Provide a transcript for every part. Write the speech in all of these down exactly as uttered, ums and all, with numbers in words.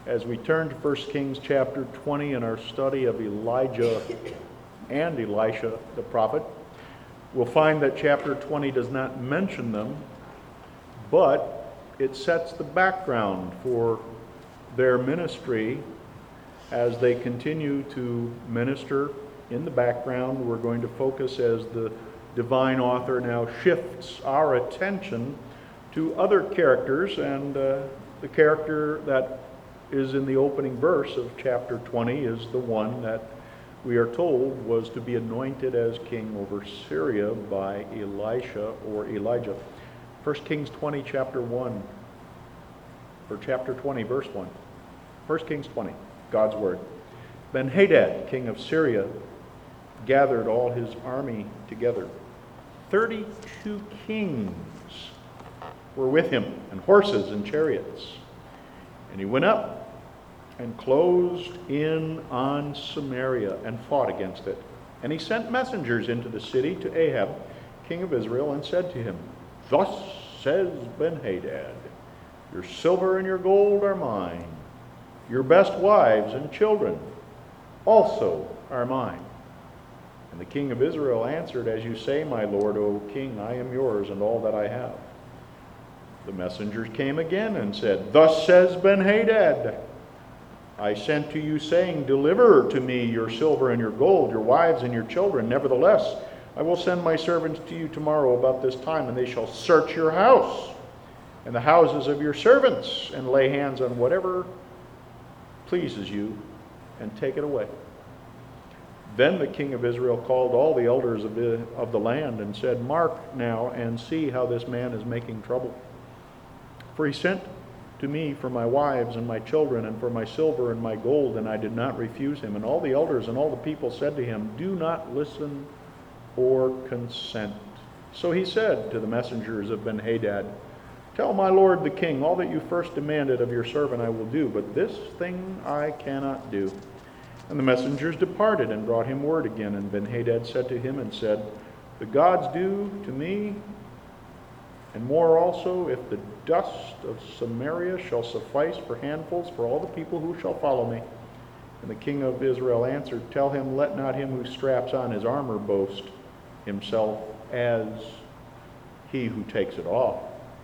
As we turn to First Kings chapter twenty in our study of Elijah and Elisha the prophet, we'll find that chapter twenty does not mention them, but it sets the background for their ministry as they continue to minister in the background. We're going to focus as the divine author now shifts our attention to other characters, and uh, the character that is in the opening verse of chapter twenty is the one that we are told was to be anointed as king over Syria by Elisha or Elijah. First Kings twenty, chapter one, or chapter twenty, verse one. First Kings twenty, God's word. Ben-Hadad, king of Syria, gathered all his army together. Thirty-two kings were with him, and horses and chariots. And he went up and closed in on Samaria and fought against it. And he sent messengers into the city to Ahab, king of Israel, and said to him, "Thus says Ben-Hadad, your silver and your gold are mine. Your best wives and children also are mine." And the king of Israel answered, "As you say, my lord, O king, I am yours and all that I have." The messengers came again and said, "Thus says Ben-Hadad, I sent to you saying, deliver to me your silver and your gold, your wives and your children. Nevertheless, I will send my servants to you tomorrow about this time, and they shall search your house and the houses of your servants, and lay hands on whatever pleases you, and take it away." Then the king of Israel called all the elders of the, of the land and said, "Mark now and see how this man is making trouble. For he sent to me for my wives and my children and for my silver and my gold, and I did not refuse him." And all the elders and all the people said to him, "Do not listen or consent." So he said to the messengers of Ben-Hadad, "Tell my lord the king, all that you first demanded of your servant I will do, but this thing I cannot do." And the messengers departed and brought him word again. And Ben-Hadad said to him and said, "The gods do to me, and more also, if the dust of Samaria shall suffice for handfuls for all the people who shall follow me." And the king of Israel answered, "Tell him, let not him who straps on his armor boast himself as he who takes it off."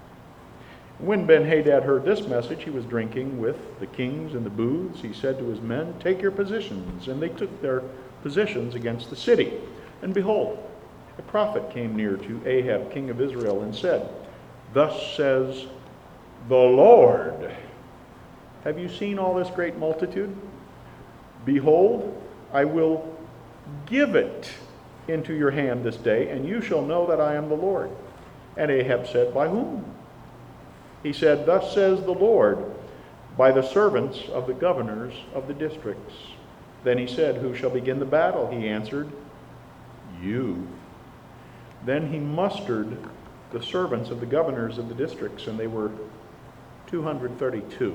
When Ben-Hadad heard this message, he was drinking with the kings in the booths. He said to his men, "Take your positions." And they took their positions against the city. And behold, a prophet came near to Ahab, king of Israel, and said, "Thus says the Lord, have you seen all this great multitude? Behold, I will give it into your hand this day, and you shall know that I am the Lord." And Ahab said, "By whom?" He said, "Thus says the Lord, by the servants of the governors of the districts." Then he said, "Who shall begin the battle?" He answered, "You." Then he mustered the servants of the governors of the districts, and they were two hundred thirty-two.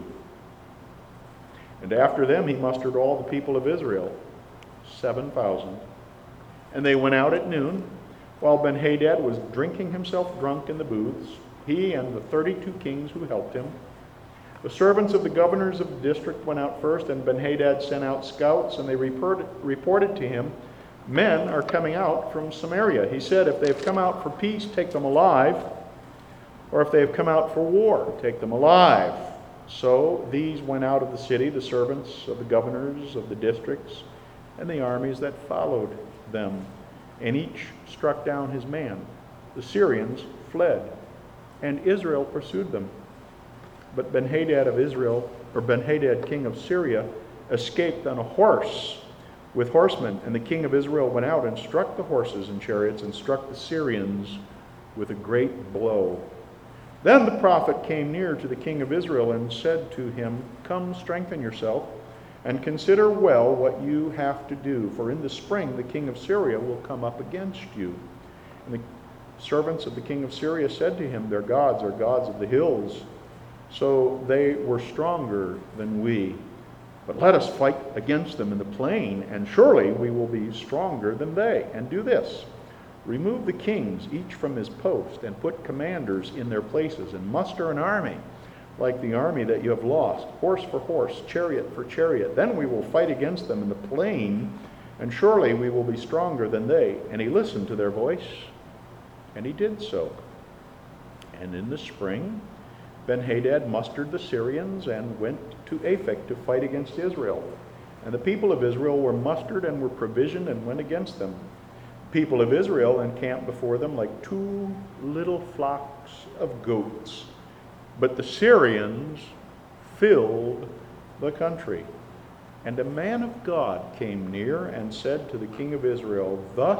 And after them he mustered all the people of Israel, seven thousand. And they went out at noon, while Ben-Hadad was drinking himself drunk in the booths, he and the thirty-two kings who helped him. The servants of the governors of the district went out first, and Ben-Hadad sent out scouts, and they reported, reported to him, "Men are coming out from Samaria." He said, "If they've come out for peace, take them alive. Or if they've come out for war, take them alive." So these went out of the city, the servants of the governors of the districts, and the armies that followed them. And each struck down his man. The Syrians fled, and Israel pursued them. But Ben-Hadad of Israel, or Ben-Hadad king of Syria, escaped on a horse with horsemen, and the king of Israel went out and struck the horses and chariots and struck the Syrians with a great blow. Then the prophet came near to the king of Israel and said to him, "Come, strengthen yourself, and consider well what you have to do, for in the spring the king of Syria will come up against you." And the servants of the king of Syria said to him, "Their gods are gods of the hills, so they were stronger than we. But let us fight against them in the plain, and surely we will be stronger than they. And do this, remove the kings each from his post, and put commanders in their places, and muster an army like the army that you have lost, horse for horse, chariot for chariot. Then we will fight against them in the plain, and surely we will be stronger than they. And he listened to their voice, and he did so. And in the spring, Ben-Hadad mustered the Syrians and went to Aphek to fight against Israel. And the people of Israel were mustered and were provisioned and went against them. The people of Israel encamped before them like two little flocks of goats. But the Syrians filled the country. And a man of God came near and said to the king of Israel, "Thus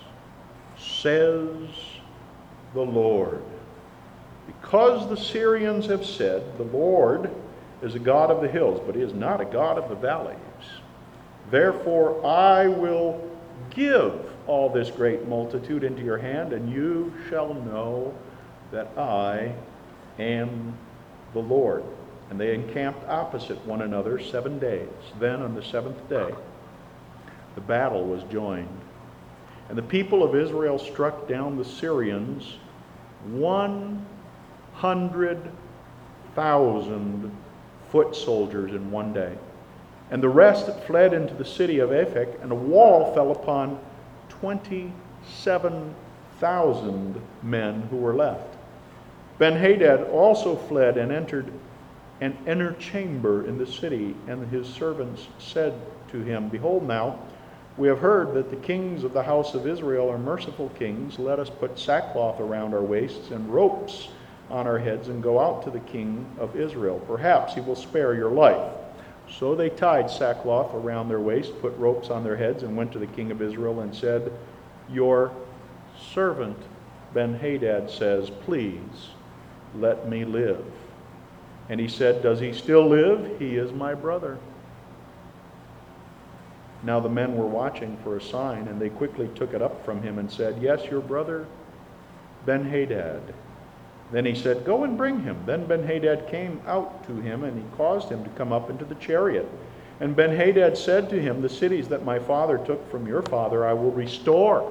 says the Lord, because the Syrians have said, the Lord is a God of the hills, but he is not a God of the valleys. Therefore I will give all this great multitude into your hand, and you shall know that I am the Lord." And they encamped opposite one another seven days. Then on the seventh day, the battle was joined. And the people of Israel struck down the Syrians one hundred thousand foot soldiers in one day. And the rest fled into the city of Aphek, and a wall fell upon twenty-seven thousand men who were left. Ben-Hadad also fled and entered an inner chamber in the city, and his servants said to him, "Behold now, we have heard that the kings of the house of Israel are merciful kings. Let us put sackcloth around our waists and ropes on our heads and go out to the king of Israel. Perhaps he will spare your life." So they tied sackcloth around their waists, put ropes on their heads, and went to the king of Israel and said, "Your servant Ben-Hadad says, please let me live." And he said, "Does he still live? He is my brother." Now the men were watching for a sign, and they quickly took it up from him and said, "Yes, your brother Ben-Hadad." Then he said, "Go and bring him." Then Ben-Hadad came out to him, and he caused him to come up into the chariot. And Ben-Hadad said to him, "The cities that my father took from your father I will restore,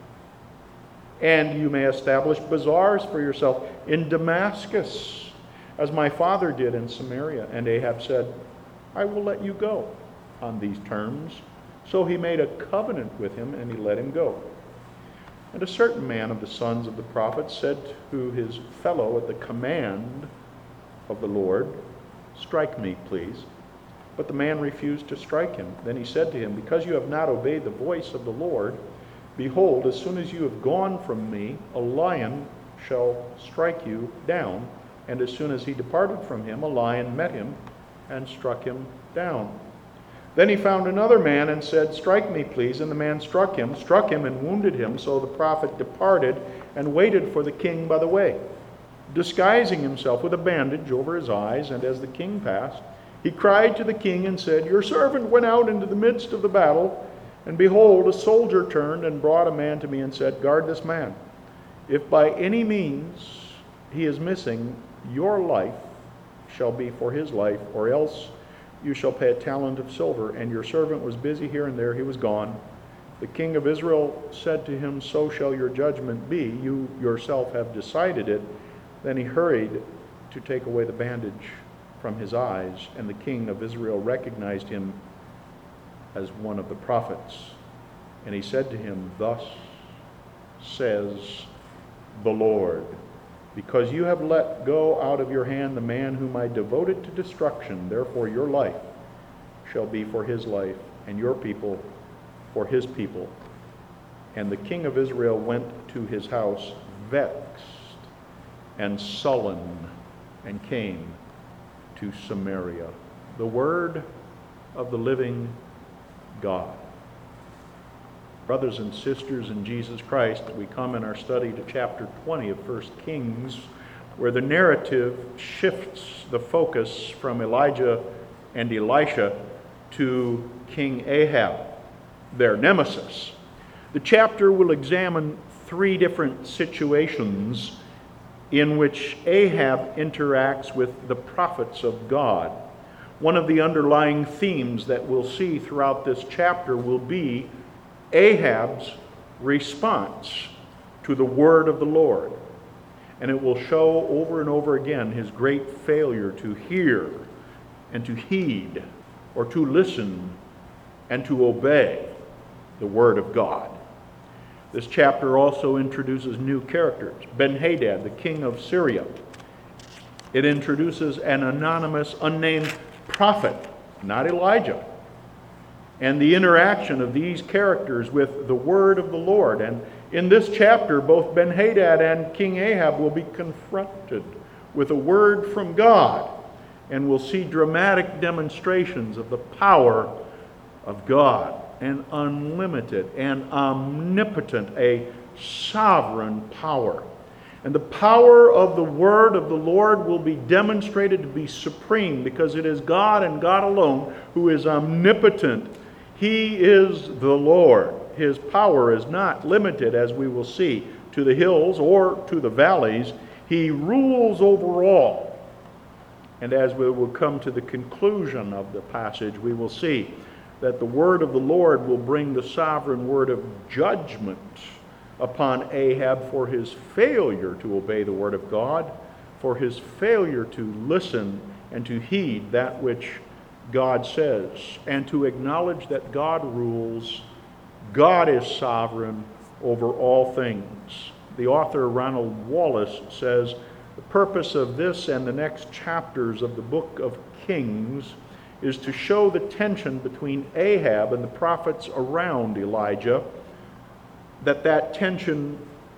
and you may establish bazaars for yourself in Damascus, as my father did in Samaria." And Ahab said, "I will let you go on these terms." So he made a covenant with him, and he let him go. And a certain man of the sons of the prophets said to his fellow at the command of the Lord, "Strike me, please." But the man refused to strike him. Then he said to him, "Because you have not obeyed the voice of the Lord, behold, as soon as you have gone from me, a lion shall strike you down." And as soon as he departed from him, a lion met him and struck him down. Then he found another man and said, "Strike me, please." And the man struck him, struck him and wounded him. So the prophet departed and waited for the king by the way, disguising himself with a bandage over his eyes. And as the king passed, he cried to the king and said, "Your servant went out into the midst of the battle, and behold, a soldier turned and brought a man to me and said, 'Guard this man. If by any means he is missing, your life shall be for his life, or else you shall pay a talent of silver.' And your servant was busy here and there, he was gone. The king of Israel said to him, 'So shall your judgment be. You yourself have decided it.' Then he hurried to take away the bandage from his eyes, and the king of Israel recognized him as one of the prophets. And he said to him, 'Thus says the Lord, because you have let go out of your hand the man whom I devoted to destruction, therefore your life shall be for his life, and your people for his people.' And the king of Israel went to his house vexed and sullen, and came to Samaria." The word of the living God. Brothers and sisters in Jesus Christ, we come in our study to chapter twenty of First Kings, where the narrative shifts the focus from Elijah and Elisha to King Ahab, their nemesis. The chapter will examine three different situations in which Ahab interacts with the prophets of God. One of the underlying themes that we'll see throughout this chapter will be Ahab's response to the word of the Lord. And it will show over and over again his great failure to hear and to heed or to listen and to obey the word of God. This chapter also introduces new characters. Ben-Hadad, the king of Syria. It introduces an anonymous, unnamed prophet, not Elijah, and the interaction of these characters with the word of the Lord. And in this chapter, both Ben-Hadad and King Ahab will be confronted with a word from God, and we'll see dramatic demonstrations of the power of God, an unlimited and omnipotent, a sovereign power. And the power of the word of the Lord will be demonstrated to be supreme, because it is God and God alone who is omnipotent. He is the Lord. His power is not limited, as we will see, to the hills or to the valleys. He rules over all. And as we will come to the conclusion of the passage, we will see that the word of the Lord will bring the sovereign word of judgment upon Ahab for his failure to obey the word of God, for his failure to listen and to heed that which God says, and to acknowledge that God rules, God is sovereign over all things. The author, Ronald Wallace, says, the purpose of this and the next chapters of the book of Kings is to show the tension between Ahab and the prophets around Elijah, that that tension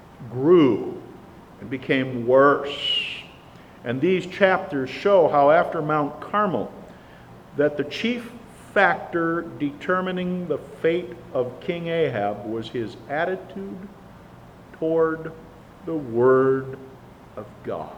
grew and became worse. And these chapters show how after Mount Carmel, that the chief factor determining the fate of King Ahab was his attitude toward the Word of God.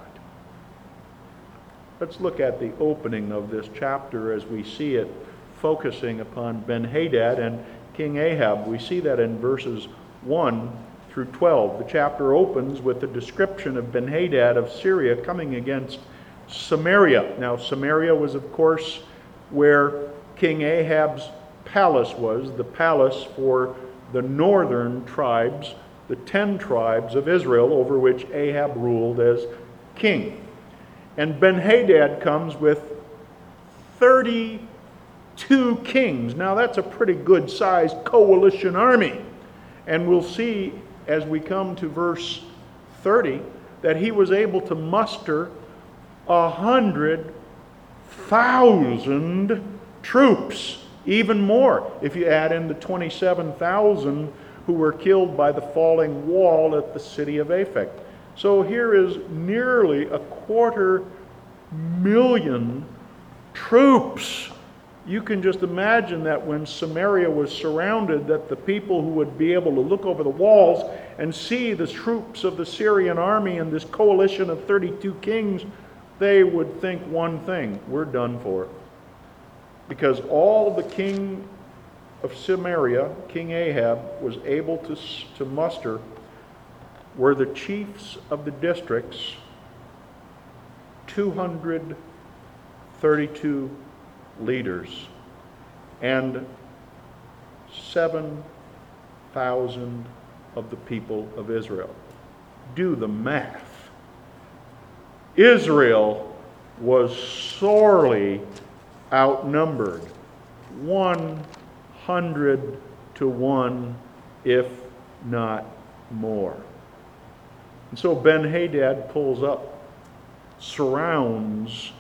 Let's look at the opening of this chapter as we see it focusing upon Ben-Hadad and King Ahab. We see that in verses one through twelve. The chapter opens with the description of Ben-Hadad of Syria coming against Samaria. Now, Samaria was, of course, where King Ahab's palace was, the palace for the northern tribes, the ten tribes of Israel, over which Ahab ruled as king. And Ben-Hadad comes with thirty-two kings. Now that's a pretty good-sized coalition army. And we'll see as we come to verse thirty that he was able to muster a hundred thousand troops, even more if you add in the twenty-seven thousand who were killed by the falling wall at the city of Aphek. So here is nearly a quarter million troops. You can just imagine that when Samaria was surrounded, that the people who would be able to look over the walls and see the troops of the Syrian army and this coalition of thirty-two kings, they would think one thing: we're done for. Because all the king of Samaria, King Ahab, was able to, to muster were the chiefs of the districts, two hundred thirty-two leaders, and seven thousand of the people of Israel. Do the math. Israel was sorely outnumbered, one hundred to one, if not more. And so Ben-Hadad pulls up, surrounds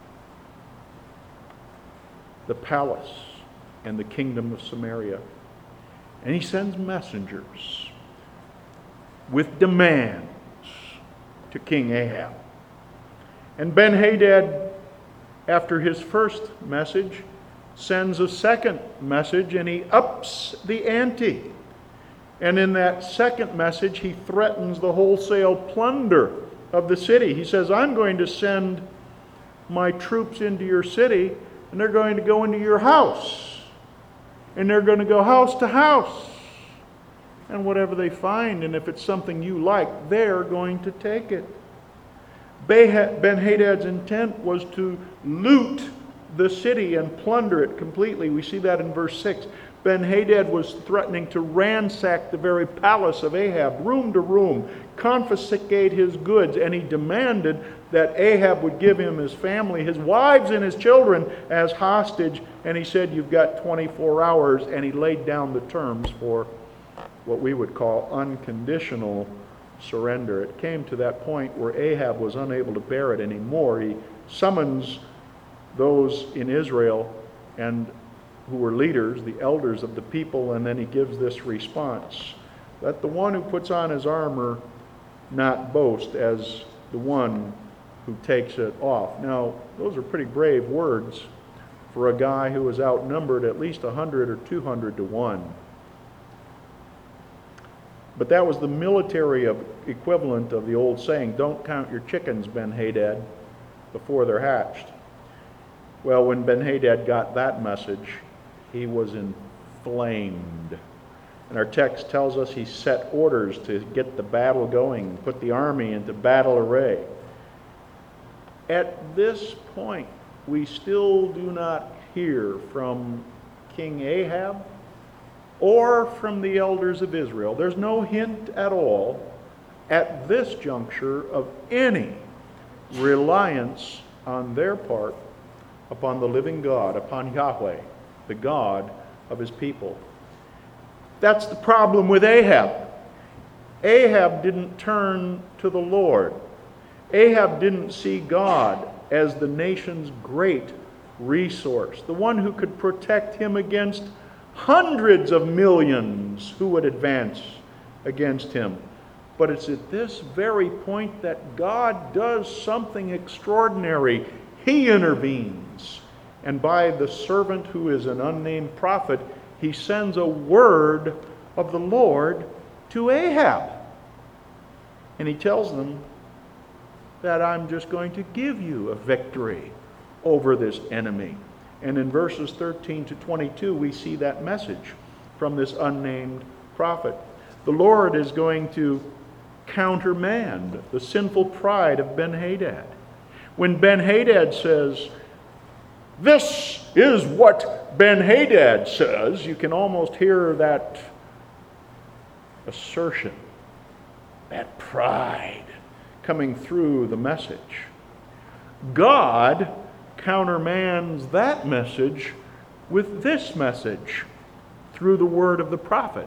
the palace and the kingdom of Samaria, and he sends messengers with demands to King Ahab. And Ben-Hadad, after his first message, sends a second message, and he ups the ante. And in that second message, he threatens the wholesale plunder of the city. He says, I'm going to send my troops into your city, and they're going to go into your house. And they're going to go house to house. And whatever they find, and if it's something you like, they're going to take it. Ben-Hadad's intent was to loot the city and plunder it completely. We see that in verse six. Ben-Hadad was threatening to ransack the very palace of Ahab, room to room, confiscate his goods, and he demanded that Ahab would give him his family, his wives and his children as hostage, and he said, you've got twenty-four hours, and he laid down the terms for what we would call unconditional surrender. It came to that point where Ahab was unable to bear it anymore. He summons those in Israel and who were leaders, the elders of the people, and then he gives this response. Let the one who puts on his armor not boast as the one who takes it off. Now, those are pretty brave words for a guy who was outnumbered at least one hundred or two hundred to one. But that was the military equivalent of the old saying, don't count your chickens, Ben-Hadad, before they're hatched. Well, when Ben-Hadad got that message, he was inflamed. And our text tells us he set orders to get the battle going, put the army into battle array. At this point, we still do not hear from King Ahab or from the elders of Israel. There's no hint at all at this juncture of any reliance on their part upon the living God, upon Yahweh, the God of his people. That's the problem with Ahab. Ahab didn't turn to the Lord. Ahab didn't see God as the nation's great resource, the one who could protect him against hundreds of millions who would advance against him. But it's at this very point that God does something extraordinary. He intervenes. And by the servant who is an unnamed prophet, he sends a word of the Lord to Ahab. And he tells them that I'm just going to give you a victory over this enemy. And in verses thirteen to twenty-two, we see that message from this unnamed prophet. The Lord is going to countermand the sinful pride of Ben-Hadad. When Ben-Hadad says, this is what Ben-Hadad says, you can almost hear that assertion, that pride coming through the message. God countermands that message with this message through the word of the prophet.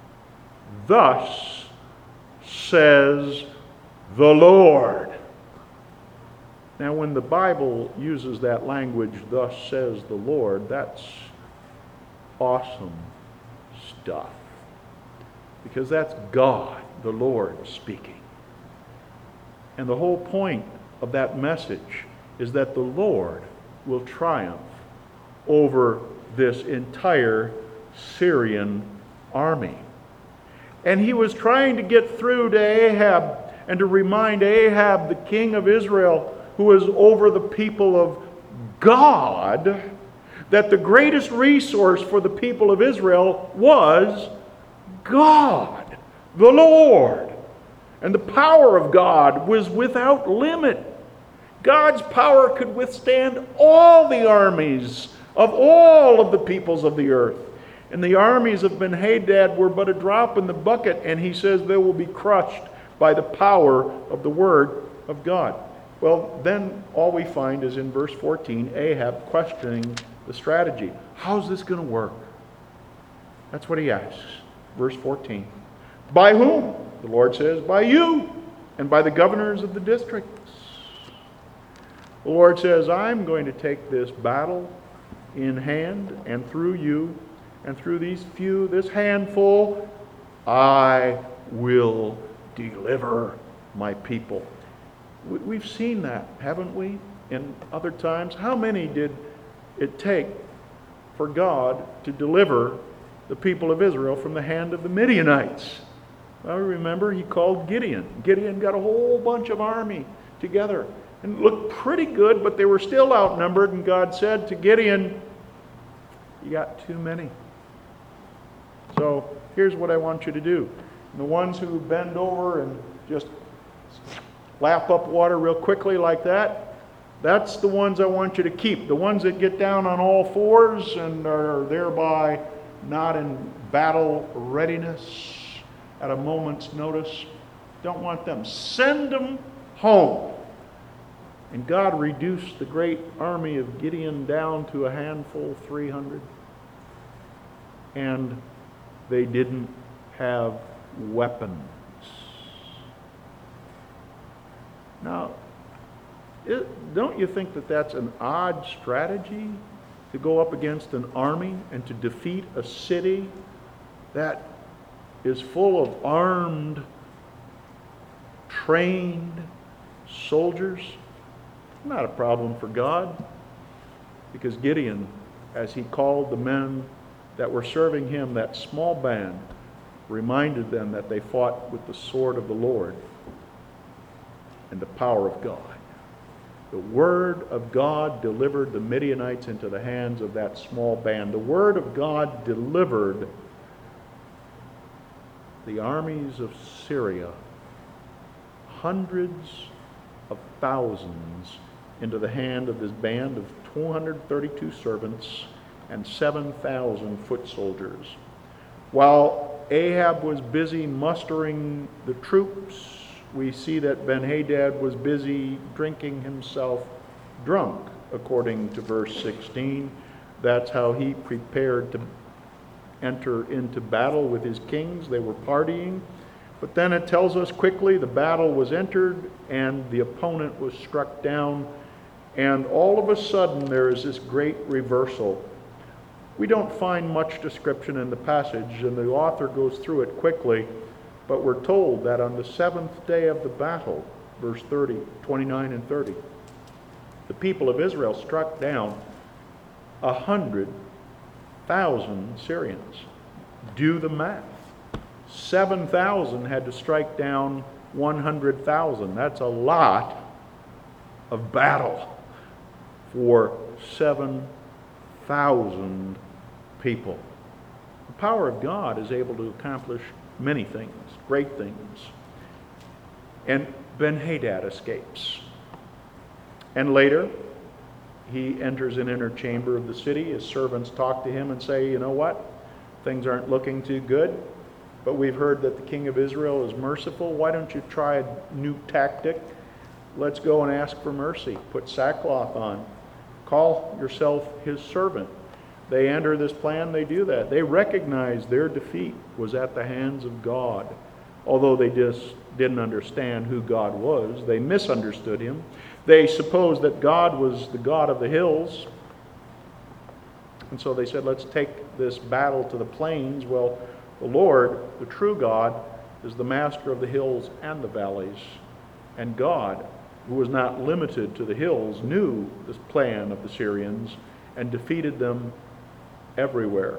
Thus says the Lord. Now, when the Bible uses that language, thus says the Lord, that's awesome stuff. Because that's God, the Lord, speaking. And the whole point of that message is that the Lord will triumph over this entire Syrian army. And he was trying to get through to Ahab and to remind Ahab, the king of Israel, who was over the people of God, that the greatest resource for the people of Israel was God, the Lord. And the power of God was without limit. God's power could withstand all the armies of all of the peoples of the earth. And the armies of Ben-Hadad were but a drop in the bucket, and he says they will be crushed by the power of the word of God. Well, then all we find is in verse fourteen, Ahab questioning the strategy. How's this going to work? That's what he asks. Verse fourteen. By whom? The Lord says, by you and by the governors of the districts. The Lord says, I'm going to take this battle in hand, and through you and through these few, this handful, I will deliver my people. We've seen that, haven't we, in other times? How many did it take for God to deliver the people of Israel from the hand of the Midianites? Well, remember, he called Gideon. Gideon got a whole bunch of army together and looked pretty good, but they were still outnumbered, and God said to Gideon, you got too many. So here's what I want you to do. The ones who bend over and just lap up water real quickly like that, That's the ones I want you to keep. The ones that get down on all fours and are thereby not in battle readiness at a moment's notice. Don't want them. Send them home. And God reduced the great army of Gideon down to a handful, three hundred. And they didn't have weapons. Now, it, don't you think that that's an odd strategy to go up against an army and to defeat a city that is full of armed, trained soldiers? Not a problem for God, because Gideon, as he called the men that were serving him, that small band, reminded them that they fought with the sword of the Lord and the power of God. The word of God delivered the Midianites into the hands of that small band. The word of God delivered the armies of Syria, hundreds of thousands, into the hand of this band of two hundred thirty-two servants and seven thousand foot soldiers. While Ahab was busy mustering the troops, we see that Ben-Hadad was busy drinking himself drunk, according to verse sixteen. That's how he prepared to enter into battle with his kings. They were partying. But then it tells us quickly the battle was entered and the opponent was struck down. And all of a sudden there is this great reversal. We don't find much description in the passage, and the author goes through it quickly, but we're told that on the seventh day of the battle, verse thirty, twenty-nine and thirty, the people of Israel struck down a hundred thousand Syrians. Do the math. seven thousand had to strike down one hundred thousand. That's a lot of battle for seven thousand people. The power of God is able to accomplish many things, great things. And Ben-Hadad escapes. And later, he enters an inner chamber of the city. His servants talk to him and say, you know what? Things aren't looking too good, but we've heard that the king of Israel is merciful. Why don't you try a new tactic? Let's go and ask for mercy. Put sackcloth on. Call yourself his servant. They enter this plan, they do that. They recognize their defeat was at the hands of God. Although they just didn't understand who God was, they misunderstood him. They supposed that God was the God of the hills. And so they said, let's take this battle to the plains. Well, the Lord, the true God, is the master of the hills and the valleys. And God, who was not limited to the hills, knew this plan of the Syrians and defeated them everywhere.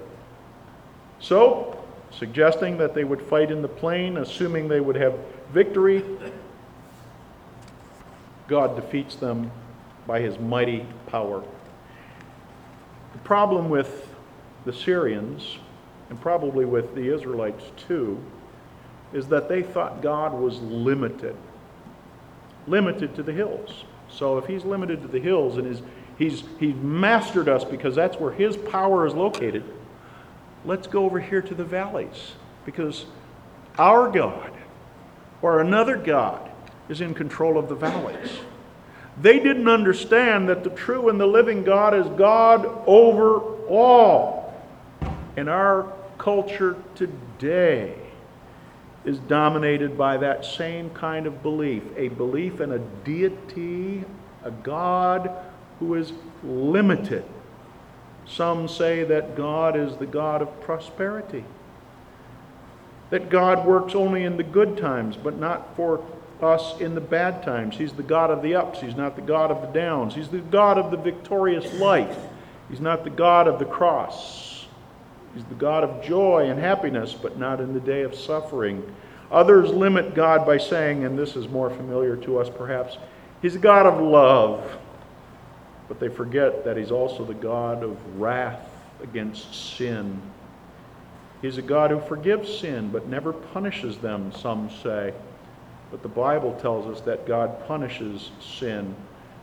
So, suggesting that they would fight in the plain, assuming they would have victory, God defeats them by his mighty power. The problem with the Syrians, and probably with the Israelites too, is that they thought God was limited. Limited to the hills. So if he's limited to the hills and is he's he's mastered us because that's where his power is located, let's go over here to the valleys, because our God or another God is in control of the valleys. They didn't understand that the true and the living God is God over all. And our culture today is dominated by that same kind of belief, a belief in a deity, a God who is limited. Some say that God is the God of prosperity, that God works only in the good times, but not for us in the bad times. He's the God of the ups, he's not the God of the downs. He's the God of the victorious life, he's not the God of the cross. He's the God of joy and happiness, but not in the day of suffering. Others limit God by saying, and this is more familiar to us perhaps, he's a God of love. But they forget that he's also the God of wrath against sin. He's a God who forgives sin, but never punishes them, some say. But the Bible tells us that God punishes sin.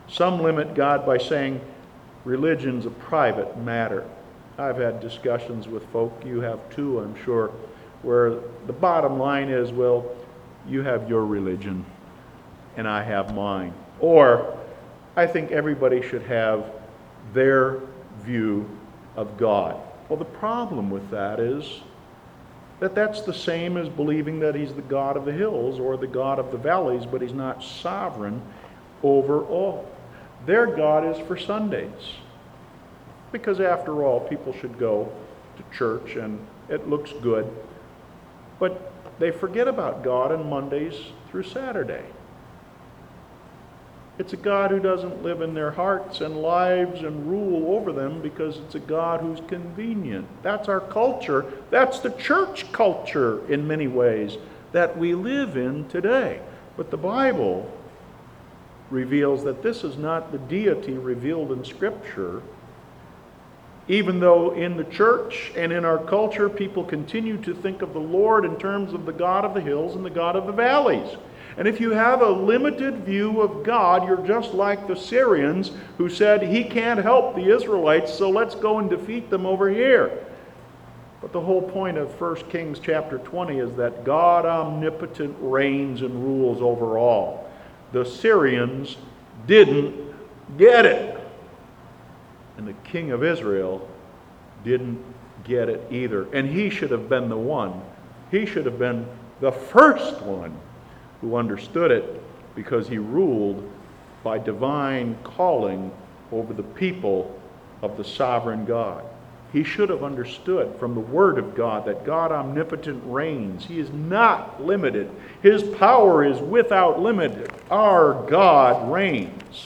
Some limit God by saying religion's a private matter. I've had discussions with folk, you have too, I'm sure, where the bottom line is, well, you have your religion and I have mine. Or, I think everybody should have their view of God. Well, the problem with that is that that's the same as believing that he's the God of the hills or the God of the valleys, but he's not sovereign over all. Their God is for Sundays. Because after all, people should go to church and it looks good. But they forget about God on Mondays through Saturday. It's a God who doesn't live in their hearts and lives and rule over them because it's a God who's convenient. That's our culture. That's the church culture in many ways that we live in today. But the Bible reveals that this is not the deity revealed in Scripture, even though in the church and in our culture people continue to think of the Lord in terms of the God of the hills and the God of the valleys. And if you have a limited view of God, you're just like the Syrians who said, he can't help the Israelites, so let's go and defeat them over here. But the whole point of First Kings chapter twenty is that God omnipotent reigns and rules over all. The Syrians didn't get it. And the king of Israel didn't get it either. And he should have been the one. He should have been the first one who understood it, because he ruled by divine calling over the people of the sovereign God. He should have understood from the Word of God that God omnipotent reigns. He is not limited. His power is without limit. Our God reigns.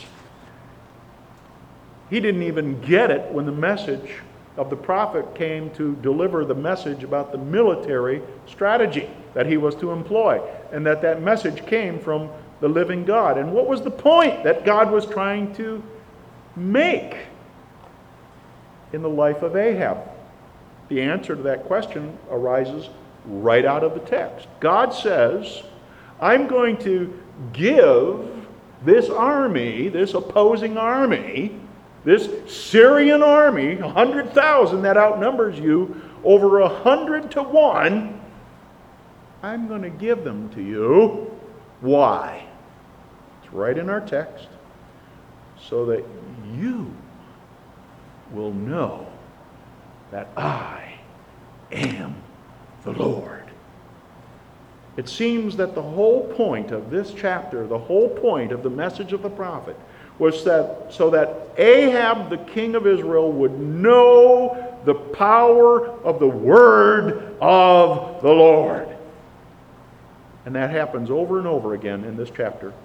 He didn't even get it when the message of the prophet came to deliver the message about the military strategy that he was to employ, and that that message came from the living God. And what was the point that God was trying to make in the life of Ahab? The answer to that question arises right out of the text. God says, I'm going to give this army, this opposing army, this Syrian army, one hundred thousand that outnumbers you, over one hundred to one, I'm going to give them to you. Why? It's right in our text. So that you will know that I am the Lord. It seems that the whole point of this chapter, the whole point of the message of the prophet, was that so that Ahab, the king of Israel, would know the power of the word of the Lord. And that happens over and over again in this chapter.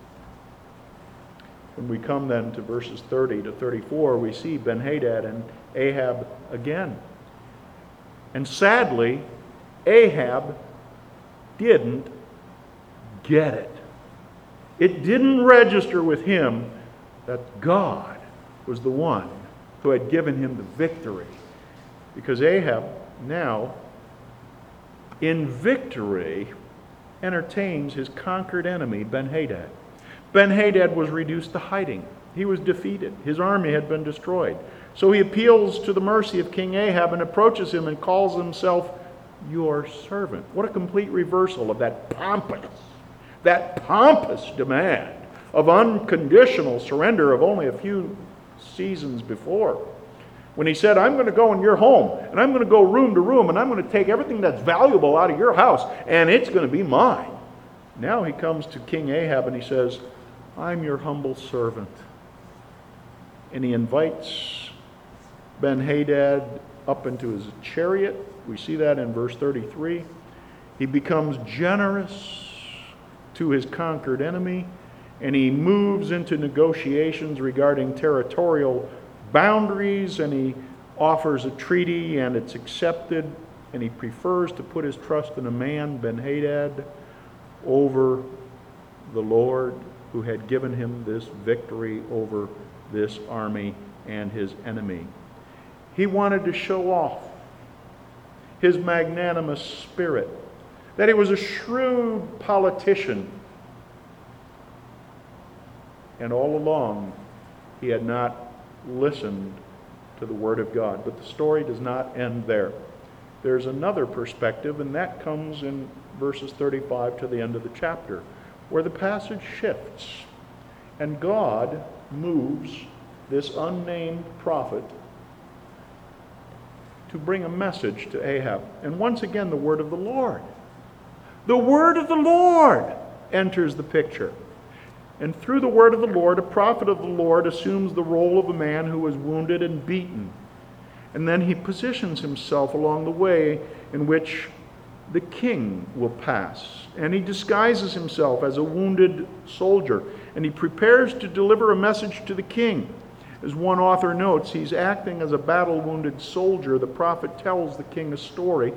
When we come then to verses thirty to thirty-four, we see Ben-Hadad and Ahab again. And sadly, Ahab didn't get it. It didn't register with him that God was the one who had given him the victory. Because Ahab now, in victory, entertains his conquered enemy, Ben-Hadad. Ben-Hadad was reduced to hiding. He was defeated. His army had been destroyed. So he appeals to the mercy of King Ahab and approaches him and calls himself your servant. What a complete reversal of that pompous, that pompous demand of unconditional surrender of only a few seasons before. When he said, I'm going to go in your home, and I'm going to go room to room, and I'm going to take everything that's valuable out of your house, and it's going to be mine. Now he comes to King Ahab and he says, I'm your humble servant. And he invites Ben-Hadad up into his chariot. We see that in verse thirty-three. He becomes generous to his conquered enemy, and he moves into negotiations regarding territorial boundaries, and he offers a treaty, and it's accepted, and he prefers to put his trust in a man, Ben-Hadad, over the Lord who had given him this victory over this army and his enemy. He wanted to show off his magnanimous spirit, that he was a shrewd politician. And all along, he had not listened to the word of God. But the story does not end there. There's another perspective, and that comes in verses thirty-five to the end of the chapter, where the passage shifts, and God moves this unnamed prophet to bring a message to Ahab. And once again, the word of the Lord. The word of the Lord enters the picture. And through the word of the Lord, a prophet of the Lord assumes the role of a man who was wounded and beaten. And then he positions himself along the way in which the king will pass. And he disguises himself as a wounded soldier. And he prepares to deliver a message to the king. As one author notes, he's acting as a battle-wounded soldier. The prophet tells the king a story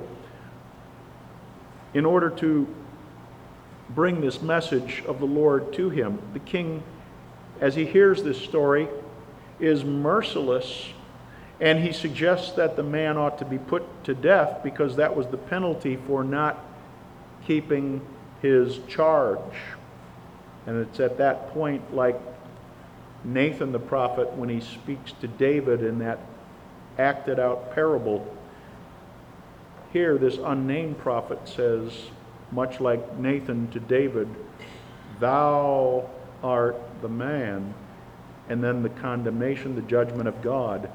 in order to bring this message of the Lord to him. The king, as he hears this story, is merciless, and he suggests that the man ought to be put to death because that was the penalty for not keeping his charge. And it's at that point, like Nathan the prophet, when he speaks to David in that acted out parable. Here, this unnamed prophet says, much like Nathan to David, "Thou art the man," and then the condemnation, the judgment of God.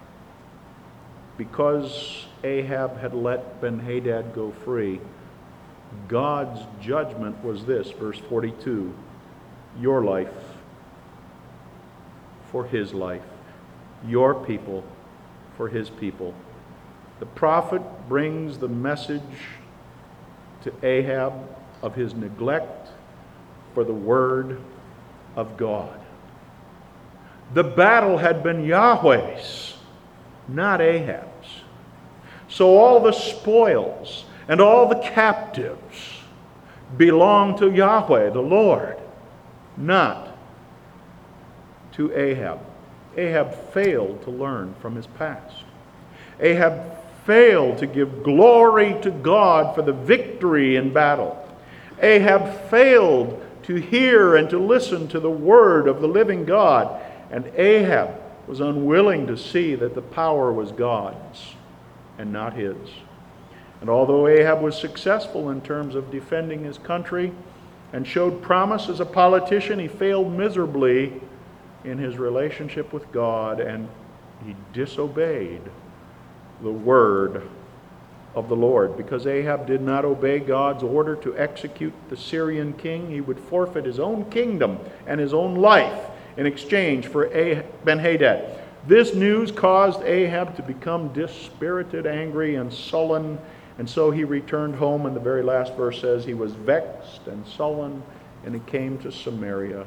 Because Ahab had let Ben-Hadad go free, God's judgment was this, verse forty-two, your life for his life, your people for his people. The prophet brings the message to Ahab of his neglect for the word of God. The battle had been Yahweh's, not Ahab's. So all the spoils and all the captives belong to Yahweh, the Lord, not to Ahab. Ahab failed to learn from his past. Ahab failed to give glory to God for the victory in battle. Ahab failed to hear and to listen to the word of the living God. And Ahab was unwilling to see that the power was God's and not his. And although Ahab was successful in terms of defending his country and showed promise as a politician, he failed miserably in his relationship with God, and he disobeyed the word of the Lord. Because Ahab did not obey God's order to execute the Syrian king, he would forfeit his own kingdom and his own life in exchange for Ben-Hadad. This news caused Ahab to become dispirited, angry, and sullen, and so he returned home, and the very last verse says he was vexed and sullen, and he came to Samaria.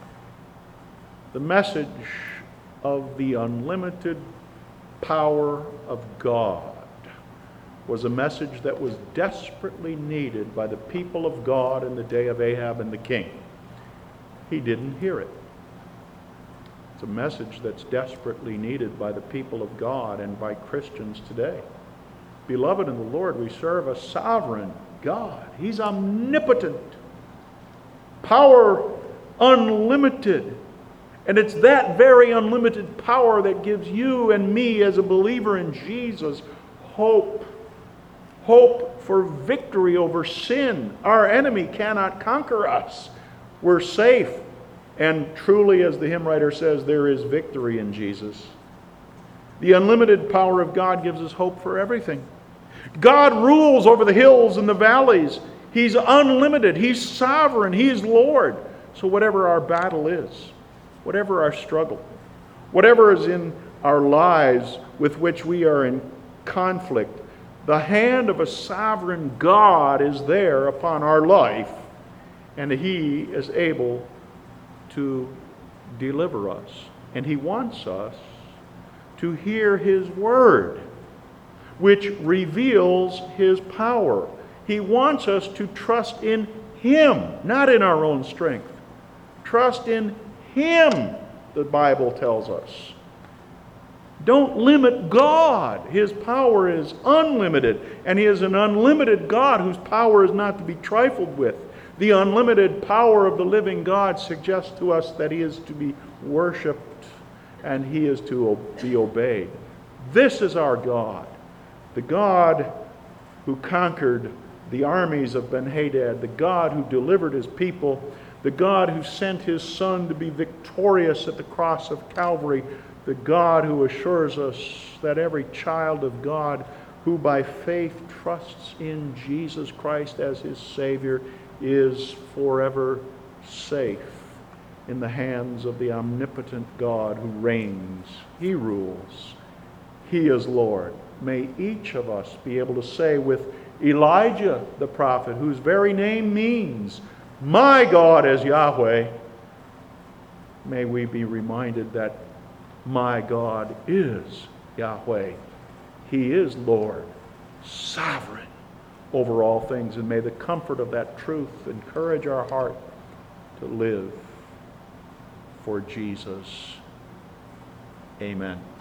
The message of the unlimited power of God was a message that was desperately needed by the people of God in the day of Ahab and the king. He didn't hear it. It's a message that's desperately needed by the people of God and by Christians today. Beloved in the Lord, we serve a sovereign God. He's omnipotent, power unlimited. And it's that very unlimited power that gives you and me as a believer in Jesus hope. Hope for victory over sin. Our enemy cannot conquer us. We're safe. And truly, as the hymn writer says, there is victory in Jesus. The unlimited power of God gives us hope for everything. God rules over the hills and the valleys. He's unlimited. He's sovereign. He is Lord. So whatever our battle is, whatever our struggle, whatever is in our lives with which we are in conflict, the hand of a sovereign God is there upon our life, and He is able to deliver us. And He wants us to hear His word, which reveals His power. He wants us to trust in Him, not in our own strength. Trust in Him, the Bible tells us. Don't limit God. His power is unlimited, and He is an unlimited God whose power is not to be trifled with. The unlimited power of the living God suggests to us that He is to be worshiped and He is to be obeyed. This is our God, the God who conquered the armies of Ben-Hadad, the God who delivered His people, the God who sent His Son to be victorious at the cross of Calvary, the God who assures us that every child of God who by faith trusts in Jesus Christ as his Savior is forever safe in the hands of the omnipotent God who reigns. He rules. He is Lord. May each of us be able to say with Elijah the prophet, whose very name means, "My God is Yahweh," may we be reminded that my God is Yahweh. He is Lord, sovereign over all things. And may the comfort of that truth encourage our heart to live for Jesus. Amen.